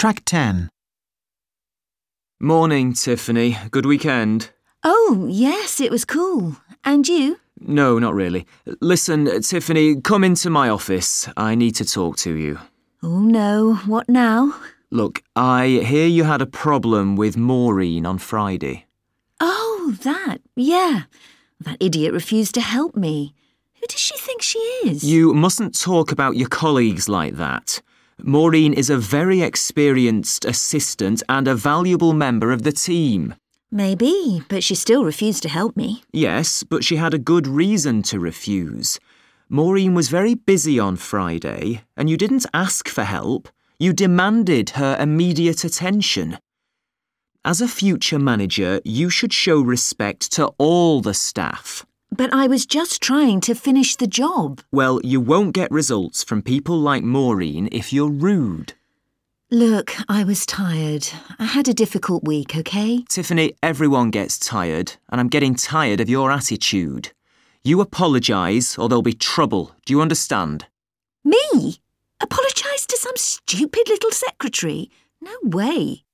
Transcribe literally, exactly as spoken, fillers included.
Track ten. Morning, Tiffany. Good weekend? Oh, yes, it was cool. And you? No, not really. Listen, Tiffany, come into my office. I need to talk to you. Oh, no. What now? Look, I hear you had a problem with Maureen on Friday. Oh, that. Yeah. That idiot refused to help me. Who does she think she is? You mustn't talk about your colleagues like that. Maureen is a very experienced assistant and a valuable member of the team. Maybe, but she still refused to help me. Yes, but she had a good reason to refuse. Maureen was very busy on Friday, and you didn't ask for help. You demanded her immediate attention. As a future manager, you should show respect to all the staff. But I was just trying to finish the job. Well, you won't get results from people like Maureen if you're rude. Look, I was tired. I had a difficult week, okay? Tiffany, everyone gets tired, and I'm getting tired of your attitude. You apologise or there'll be trouble. Do you understand? Me? Apologise to some stupid little secretary? No way.